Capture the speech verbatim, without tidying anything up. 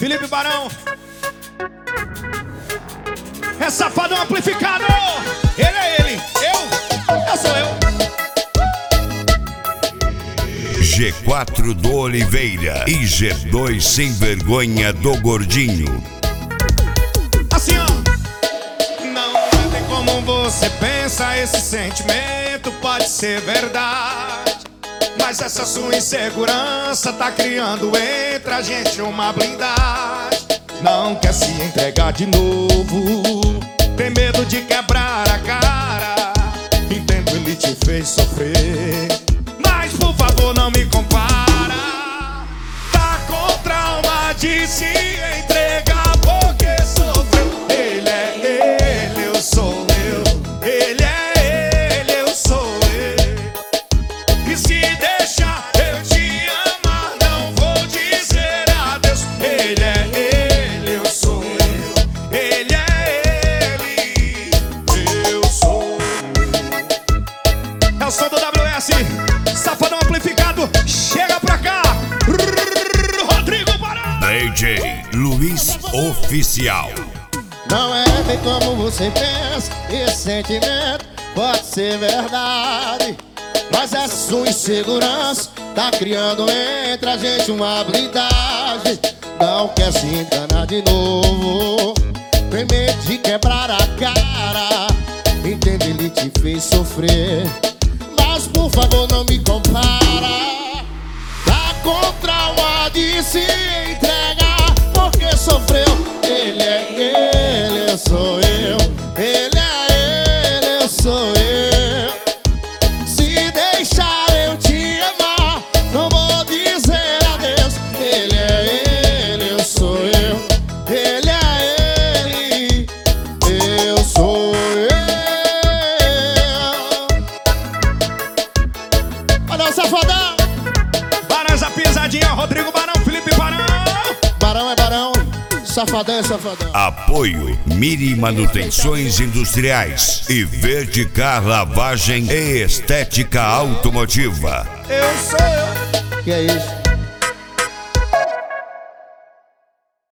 Felipe Barão. É safadão amplificado. Ele é ele, eu, eu sou eu. G quatro do Oliveira e G dois sem vergonha do Gordinho. Assim, ó. Não tem como você pensa, esse sentimento pode ser verdade, mas essa sua insegurança tá criando entre a gente uma blindagem. Não quer se entregar de novo, tem medo de quebrar a cara. Entendo, ele te fez sofrer, mas por favor não me compara. Tá com trauma de se entregar porque sofreu. Ele é ele, eu sou eu. Ele é ele, eu sou eu. E se deixar eu te amar, não vou dizer adeus. Ele é ele, eu sou eu. Ele é ele, eu sou eu. É o som do W S, safadão amplificado. Chega pra cá, Rodrigo Barão. D J Luiz Oficial. Não é bem como você pensa, esse sentimento pode ser verdade, mas essa sua insegurança tá criando entre a gente uma blindagem. Não quer se enganar de novo, tem medo de quebrar a cara. Entende, ele te fez sofrer, mas por favor não me compara. Tá com trauma de se entregar porque sofreu. Ele é ele, eu sou eu. Ele é ele, eu sou eu. Se deixar eu te amar, não vou dizer adeus. Ele é ele, eu sou eu. Ele é ele, eu sou eu. Olha o safadão. Barão, essa pisadinha, Rodrigo Barão, Felipe Barão. Barão é barão, safadão é safadão. Apoio Miri Manutenções Industriais e Verticar Lavagem e Estética Automotiva. Eu sou eu. Que é isso?